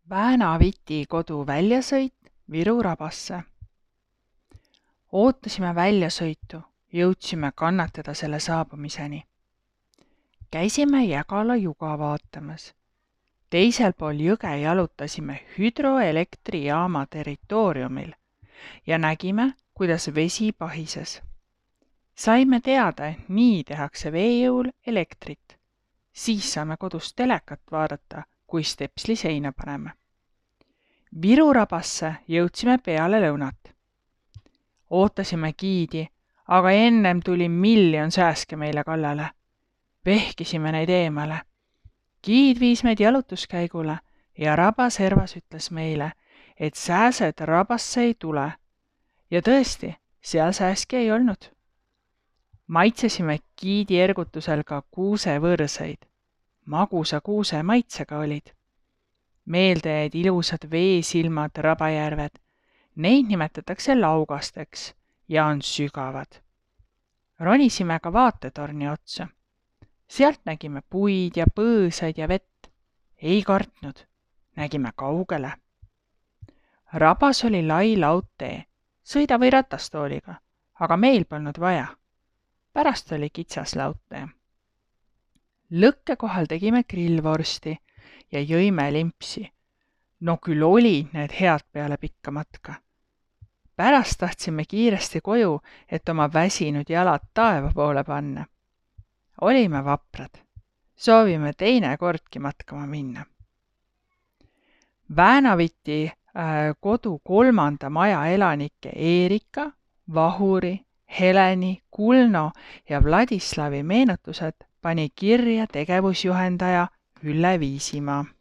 Väänaviti kodu väljasõit Viru rabasse. Ootasime väljasõitu, jõudsime kannatada selle saabumiseni. Käisime Jägala juga vaatamas. Teisel pool jõge jalutasime hüdroelektrijaama territooriumil ja nägime, kuidas vesi pahises. Saime teada, et nii tehakse vee jõul elektrit. Siis saame kodus telekat vaadata, kui stepsli seina paneme. Viru rabasse jõudsime peale lõunat. Ootasime giidi, aga ennem tuli miljon sääske meile kallale. Vehkisime neid eemale. Giid viis meid jalutuskäigule ja rabaservas ütles meile, et sääsed rabasse ei tule. Ja tõesti, seal sääski ei olnud. Maitsesime giidi ergutusel ka kuusevõrseid. Magusa kuuse maitsega olid. Meelde jäid ilusad veesilmad Rabajärved. Neid nimetatakse laugasteks ja on sügavad. Ronisime ka vaatetorni otsa. Sealt nägime puid ja põõsaid ja vett. Ei kartnud. Nägime kaugele. Rabas oli lai laudtee, sõida või ratastooliga, aga meil polnud vaja. Pärast oli kitsas laudtee. Lõkke kohal tegime grillvorsti ja jõime limpsi. No küll olid need head peale pikka matka. Pärast tahtsime kiiresti koju, et oma väsinud jalad taeva poole panna. Olime vaprad. Soovime teine kordki matkama minna. Väänaviti kodu 3. maja elanike Eerika, Vahuri, Heleni, Kulno ja Vladislavi meenutused pani kirja tegevusjuhendaja Ülle Viisimaa.